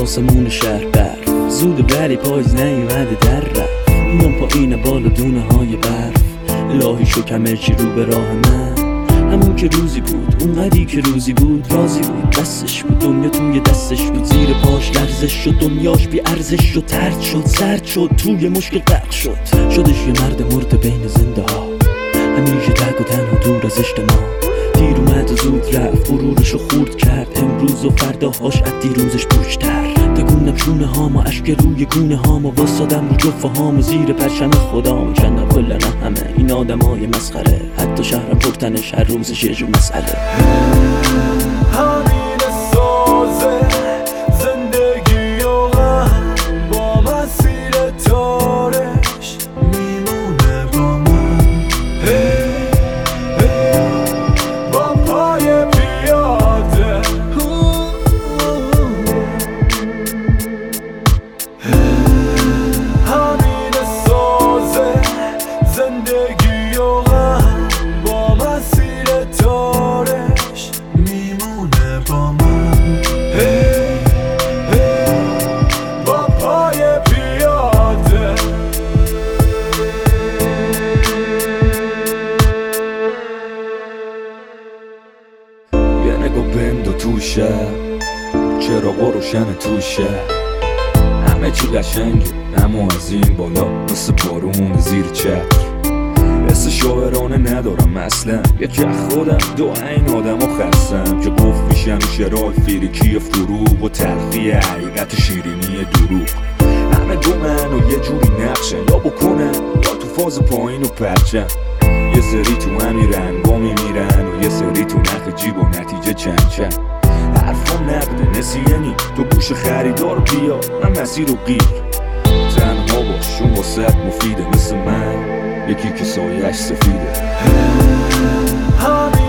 آسمون شهر برف زود ولی پاییز نیومده در رفت میام پایین بالا دونه های برف الهی شکمه چی رو به راه من همون که روزی بود اونقدی که روزی بود راضی بود دستش بود دنیا توی دستش بود زیر پاش لرزش شد دنیاش بی ارزش شد ترد شد سرد شد توی مشکل غرق شد شدش یه مرد مرد بین زنده ها همیشه تک و تنها دور از اجتماع دیر اومد و زود رفت غرورشو خورد کرد امروز و فرداهاش از دیروزش پوچتر تکونم شونه هامو اشک روی گونه هامو واسادم رو جفه هامو زیر پرچم خدام کندم کل همه این آدمای مسخره حتی شهرم پرتنش هر روزش یه جور مسئله همین سازه زندگی و غم با مسیر تارش میمونه با من با پای پیاده همین سازه زندگی و غم با مسیر تارش میمونه با من با پای پیاده یه نگاه بند و توشه چراغا روشن توشه همه چی قشنگه اما از این بالا مثل بارون زیر چتر حس شاعرانه ندارم اصلا یه که خودم دو این آدم ها خستم که گفت میشن شرای فیریکی فروغ و تلخی حقیقت شیرینی دروغ همه دومن و یه جوری نقشن یا بکنن یا تو فاز پایین و پرچن یه سری تو همین رنگا میمیرن و یه سری تو نخ جیب و نتیجه چند چند حرفم نقده نسیانی تو گوش خریدار بیا من مسیر رو گیر تنها باش چون واسه مفیده مثل من یکی که سایه‌اش سفیده همین